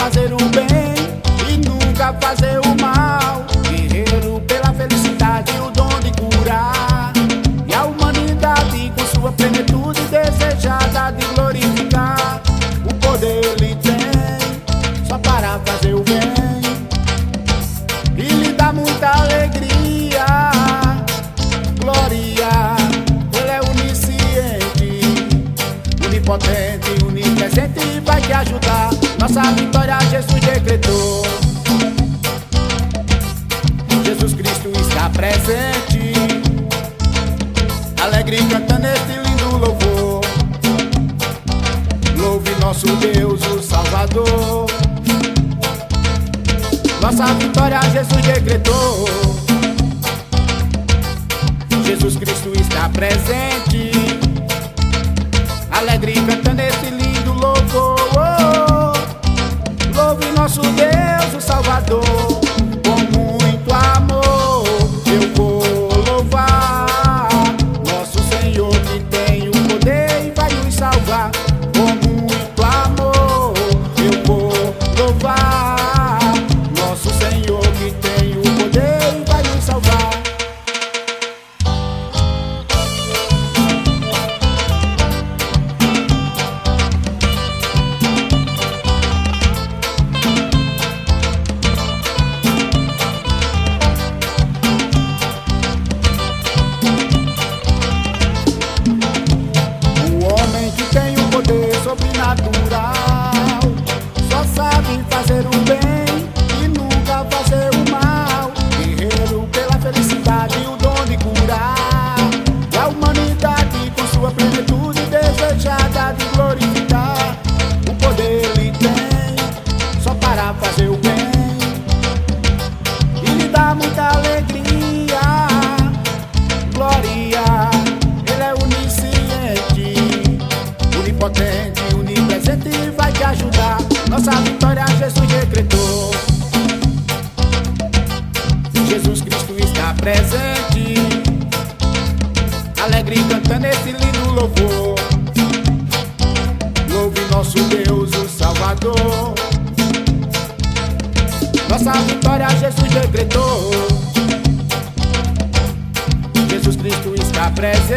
fazer o bem e nunca fazer o mal. Guerreiro pela felicidade, o dom de curar, e a humanidade com sua plenitude desejada de glorificar. O poder ele tem só para fazer o bem e lhe dá muita alegria. Glória, ele é onisciente, onipotente, onipresente e vai te ajudar. Nossa vitória Jesus decretou. Jesus Cristo está presente, alegre cantando este lindo louvor. Louve nosso Deus, o Salvador. Nossa vitória Jesus decretou. Jesus Cristo está presente, alegre cantando este lindo louvor. Louve nosso Deus, o Salvador. Com muito amor eu vou louvar nosso Senhor que tem o poder e vai nos salvar. Com muito amor eu vou louvar nosso Senhor que tem o poder e vai nos salvar. Sobrenatural, só sabe fazer o bem e nunca fazer o mal. Guerreiro pela felicidade, o dom de curar, e a humanidade com sua plenitude desejada de glorificar. O poder ele tem só para fazer o bem e lhe dá muita alegria. Glória, ele é onisciente, onipotente, onipresente e vai te ajudar. Nossa vitória Jesus decretou. Jesus Cristo está presente, alegre cantando esse lindo louvor. Louve nosso Deus, o Salvador. Nossa vitória Jesus decretou. Jesus Cristo está presente,